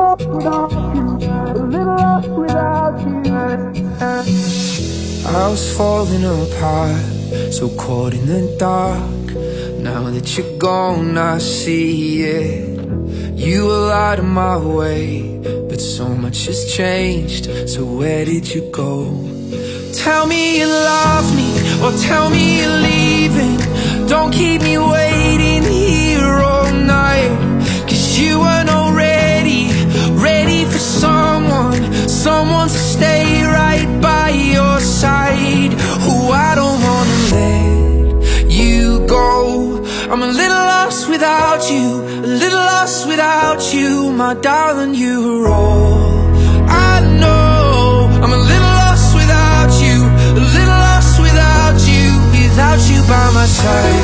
lost without you, a little lost without you. I was falling apart, so caught in the dark. Now that you're gone, I see it. You were out of my way, but so much has changed. So where did you go? Tell me you love me, or tell me you're leaving. Don't keep me waiting here all night, 'cause you weren't already ready for someone to stay right by your side. Oh, I don't wanna let you go. I'm a little lost without you, a little lost without you. My darling, you were all I know. I'm a little lost without you, a little lost without you, without you by my side.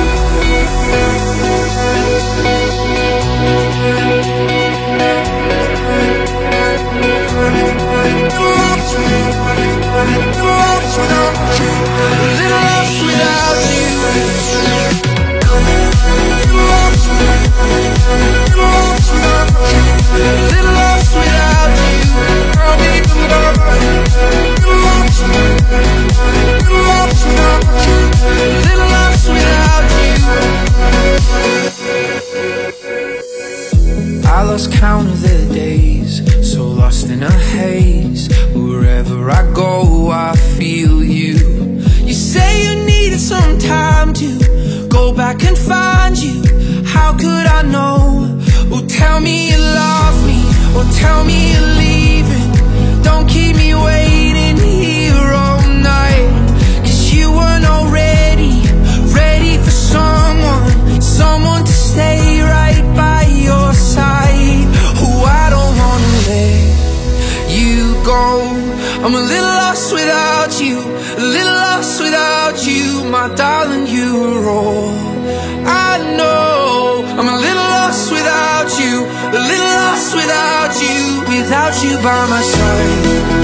I lost count of the days, so lost in a haze. Wherever I go, I feel you. You say you needed some time to go back and find you. How could I know? Oh, tell me you love me, or tell me you're leaving. Don't keep me waiting here all night, 'cause you weren't already ready for someone to stay right by your side. Oh, I don't wanna let you go. I'm a little lost without you, a little lost without you. My darling, you were all I know. I'm a little lost without you, a little lost without you, without you by my side.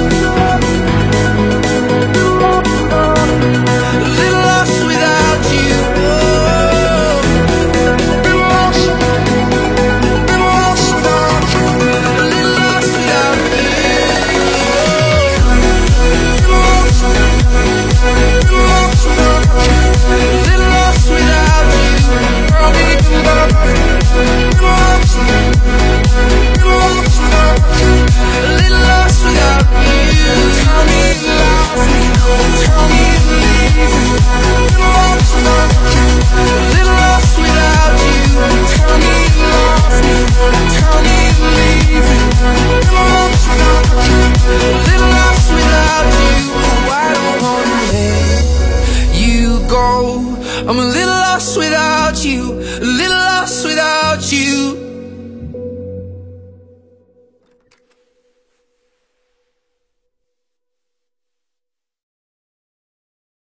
A little lost without you. I'm a little lost without you, a little lost without you.